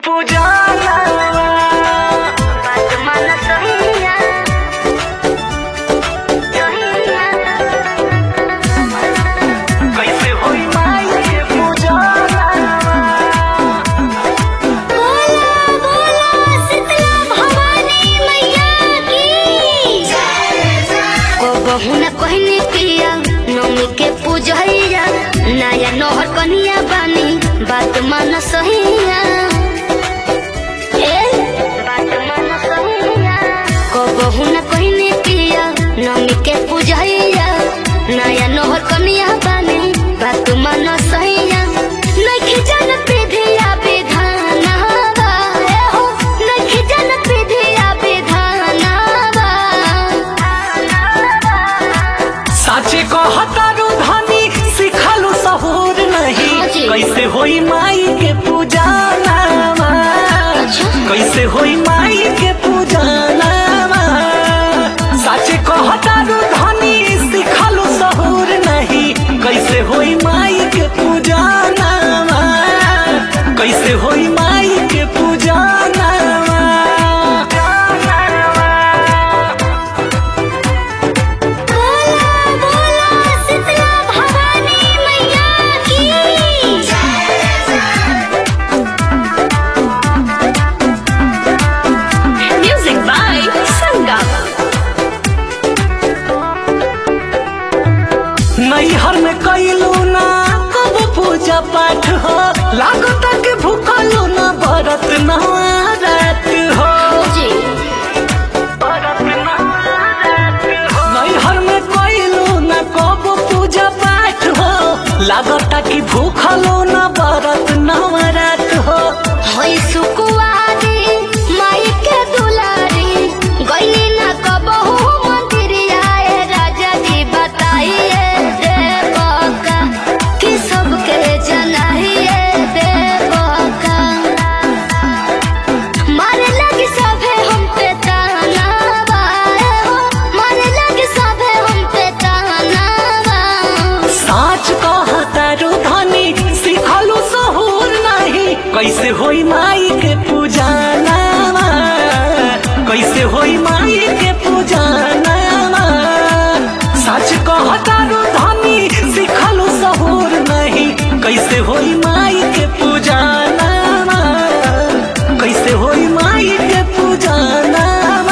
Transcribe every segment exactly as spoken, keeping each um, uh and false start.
पूजाना कैसे होई माई के पूजाना कहने पिया नौमी के पूजैया नया नोहर कनिया बानी बात मान सहिया बात मान सहिया कबहू न कहने पिया नौमी के पूजैया नया नोहर कनिया बानी बात मान सहिया नहीं जान पीढ़िया विधाना हो नहीं जान पीढ़िया विधाना साचे कहतारू धनी सिखलू सहूर नहीं कैसे होई माई के पूजाना कैसे होई माई के पूजाना साचे कहतारू धनी सिखलू सहूर नहीं कैसे होई माई के पूजाना कैसे होई माई के पूजाना नैहर में कैलू ना कब पूजा पाठ हो लागत के भूखलू ना बरत नवरात हो नैहर में कैलू ना कब पूजा पाठ हो लागत की भूखलू ना बरत नवरात हो होई सुकुवारी माई के दुलारी गईली ना कबहू मंदिरिया ए राजा जी बताइए देवका कि सबके जनाइए देवका मारे लगी सभे हम पे ताना हो मारे लगी सभे हम पे ताना साच कहतारू धनी सिखलू सहूर नहीं कैसे होई माई के पूजाना कैसे होई माई के पूजाना सच कहतारू धनी सिखलू सहूर नहीं कैसे होई माई के पूजाना कैसे होई माई के पूजाना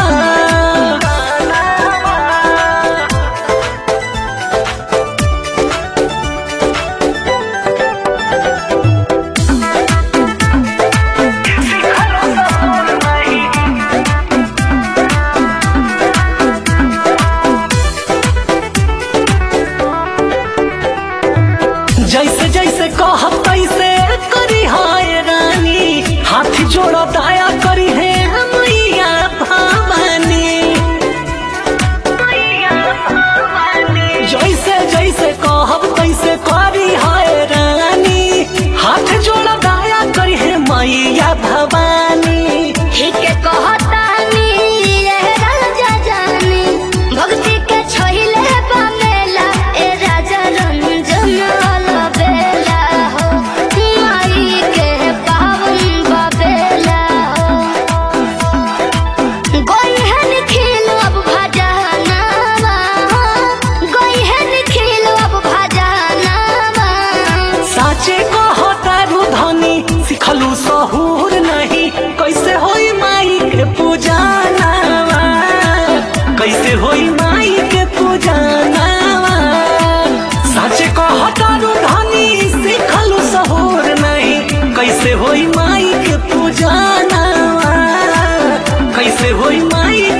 जैसे जैसे कहब तैसे करी हाय रानी हाथ जोड़ो दया करी है मैया भवानी जैसे जैसे कहब तैसे करी हाय रानी हाथ जोड़ो दया करी है मैया भवानी ठीक कहतानी ए राजा जानी भक्ति के छोहिले बमेला ए राजा रंजन बेला हो माई के पावन बबेला हो गोई है निखिल अब भजाना गोई है निखिल अब भजाना साचे कहतारू धनी सिखलू सहूर नहीं कैसे होई माई के पूजाना कैसे होई माई के पूजाना साचे कहतारू धनी सिखलू सहूर नहीं कैसे होई माई के पूजाना कैसे होई माई